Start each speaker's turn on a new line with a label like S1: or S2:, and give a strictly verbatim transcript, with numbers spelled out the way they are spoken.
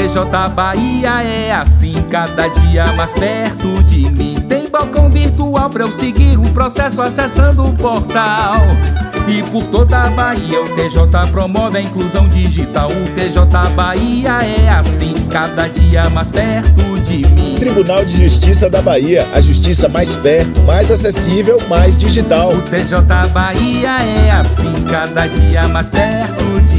S1: T J Bahia é assim, cada dia mais perto de mim. Tem balcão virtual pra eu seguir o processo acessando o portal. E por toda a Bahia o T J promove a inclusão digital. O T J Bahia é assim, cada dia mais perto de mim.
S2: Tribunal de Justiça da Bahia, a justiça mais perto, mais acessível, mais digital.
S1: O T J Bahia é assim, cada dia mais perto de